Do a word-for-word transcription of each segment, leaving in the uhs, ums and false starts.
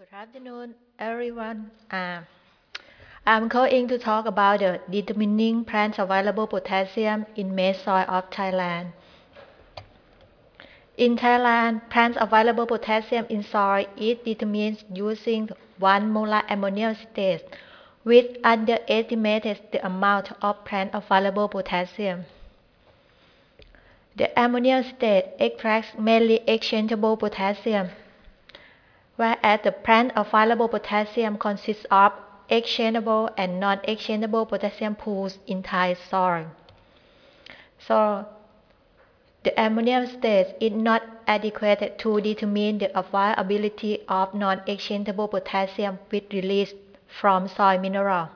Good afternoon, everyone. Uh, I'm going to talk about the determining plant available potassium in maize soil of Thailand. In Thailand, plant available potassium in soil is determined using one molar ammonium citrate, which underestimates the amount of plant available potassium. The ammonium citrate extracts mainly exchangeable potassium, whereas the plant available potassium consists of exchangeable and non-exchangeable potassium pools in Thai soil. So, the ammonium state is not adequate to determine the availability of non-exchangeable potassium with release from soil mineral.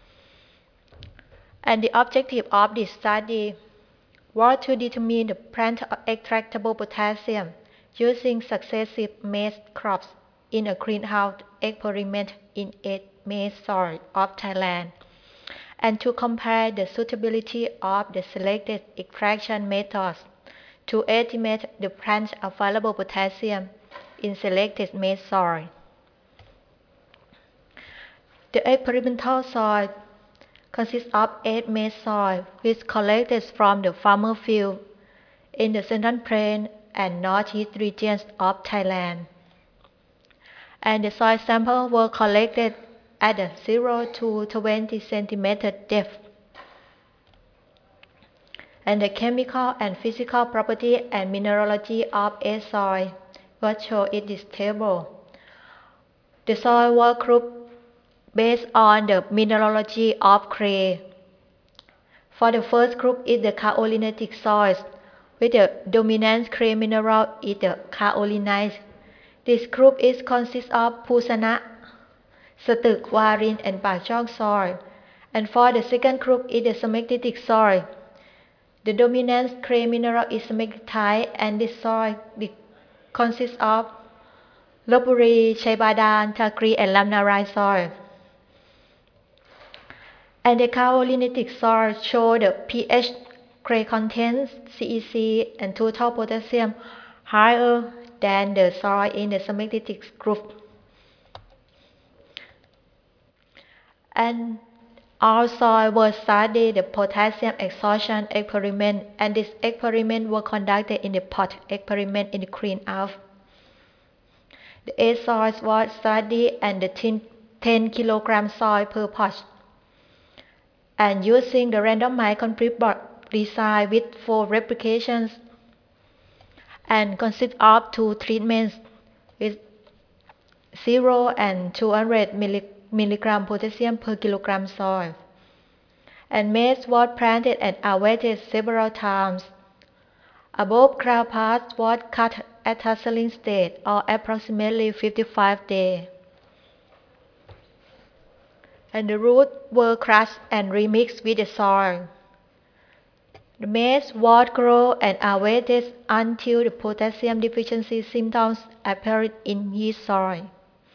And the objective of this study was to determine the plant extractable potassium using successive maize crops in a greenhouse experiment in eight maize soil of Thailand, and to compare the suitability of the selected extraction methods to estimate the plant available potassium in selected maize soil. The experimental soil consists of eight maize soil which collected from the farmer field in the central plain and northeast regions of Thailand. And the soil samples were collected at a zero to twenty centimeter depth. And the chemical and physical property and mineralogy of a soil was shown in this table. The soil was grouped based on the mineralogy of clay. For the first group is the kaolinetic soils, with the dominant clay mineral is the kaolinite. This group is consists of Pusana, Satuk, Warin, and Pakchong soil. And for the second group is the smectitic soil. The dominant clay mineral is smectite, and this soil consists of Lopburi, Chaibadan, Thakri, and Lamnarai soil. And the kaolinitic soil show the pH, clay content, C E C, and total potassium higher than the soil in the smectitic group. And all soil was studied the potassium exhaustion experiment, and this experiment was conducted in the pot experiment in the greenhouse. The eight soils was studied and the ten kilogram soil per pot. And using the randomized complete block design with four replications and consists of two treatments with zero and two hundred milligram potassium per kilogram soil. And maize was planted and awaited several times. Above ground parts was cut at tasseling state or approximately fifty-five days. And the roots were crushed and remixed with the soil. The maize was grown and awaited until the potassium deficiency symptoms appeared in his soil.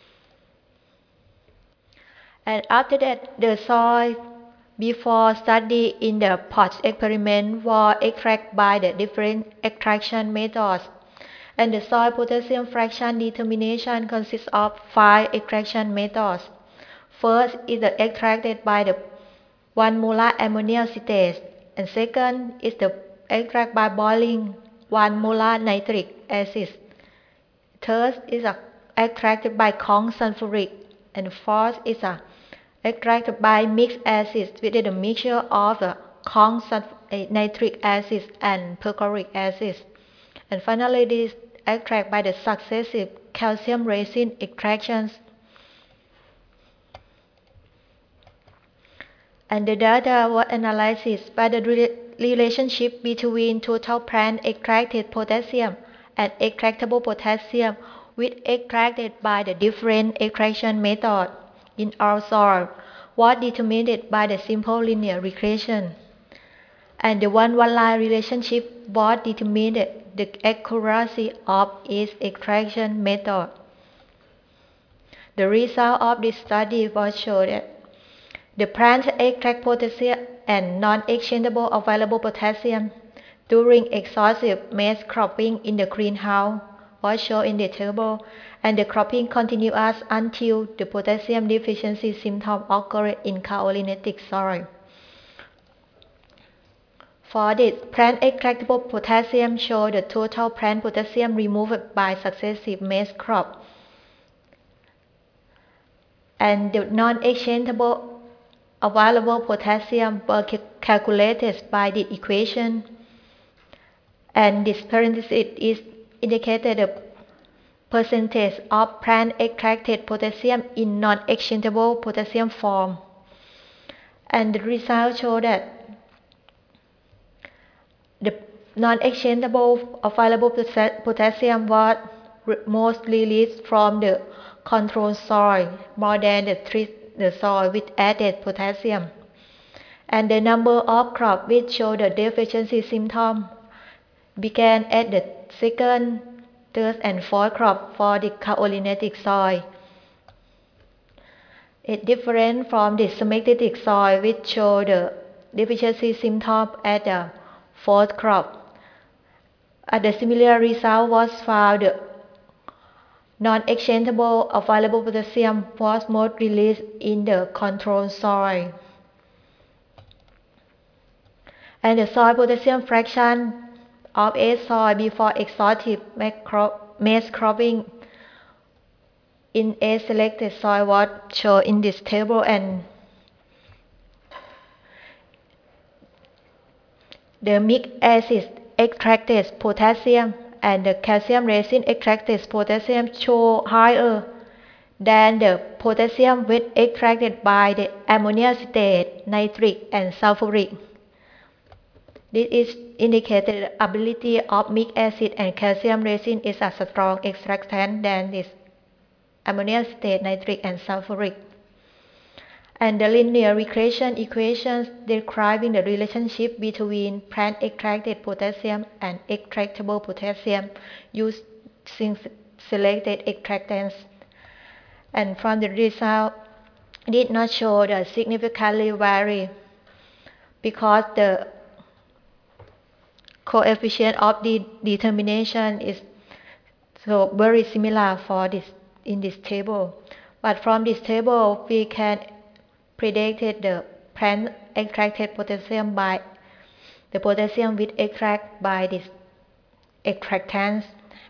And after that, the soil before study in the pot experiment was extracted by the different extraction methods. And the soil potassium fraction determination consists of five extraction methods. First is the extracted by the one molar ammonium citrate, and second is the extract by boiling one molar nitric acid. Third is a extracted by Kong sulfuric, and fourth is a extracted by mixed acids with the mixture of the Kong nitric acid and perchloric acid. And finally, this extract by the successive calcium resin extractions. And the data was analyzed by the re relationship between total plant extracted potassium and extractable potassium, which extracted by the different extraction method in our soil, was determined by the simple linear regression. And the one-one line relationship was determined the accuracy of its extraction method. The result of this study was shown that the plant extract potassium and non-exchangeable available potassium during exhaustive maize cropping in the greenhouse was shown in the table, and the cropping continues until the potassium deficiency symptom occurred in kaolinetic soil. For this, plant extractable potassium show the total plant potassium removed by successive maize crop, and the non-exchangeable available potassium were calculated by the equation, and this parenthesis is indicated the percentage of plant extracted potassium in non-exchangeable potassium form. And the results show that the non-exchangeable available potassium was most released from the control soil more than the, treat, the soil with added potassium. And the number of crops which show the deficiency symptom began at the second, third, and fourth crop for the kaolinetic soil. It different from the smectic soil which show the deficiency symptom at the fourth crop. And the similar result was found. The non-exchangeable available potassium was most released in the control soil. And the soil potassium fraction of A soil before exhaustive maize cropping in A selected soil was shown in this table, and the mixed acid extracted potassium and the calcium resin extracted potassium show higher than the potassium with extracted by the ammonia acetate, nitric, and sulfuric. This is indicated the ability of mixed acid and calcium resin is a strong extractant than this ammonia acetate, nitric, and sulfuric. And the linear regression equations describing the relationship between plant extracted potassium and extractable potassium using selected extractants. And from the result, did not show the significantly vary because the coefficient of the determination is so very similar for this in this table. But from this table, we can predict the plant extracted potassium by the potassium with extract by this extractants.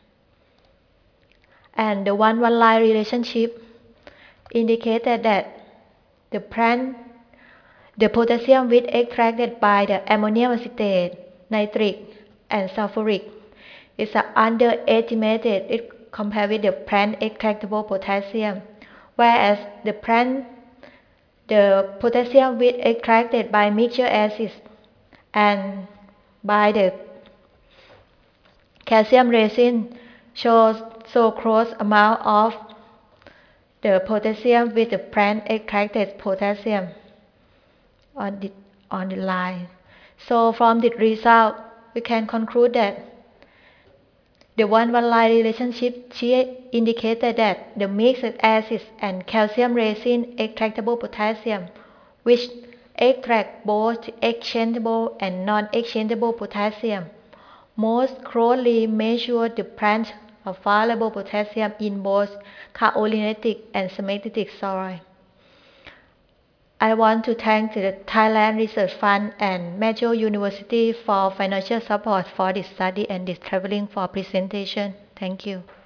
And the one-one line relationship indicated that the plant, the potassium with extracted by the ammonium acetate, nitric, and sulfuric is underestimated compared with the plant extractable potassium, whereas the plant the potassium with extracted by mixture acids and by the calcium resin shows so close amount of the potassium with the plant extracted potassium on the, on the line. So from the result, we can conclude that the one-one line relationship indicated that the mixed acids and calcium resin extractable potassium, which extract both exchangeable and non-exchangeable potassium, most closely measure the plant available potassium in both kaolinetic and smectic soil. I want to thank the Thailand Research Fund and Major University for financial support for this study and this traveling for presentation. Thank you.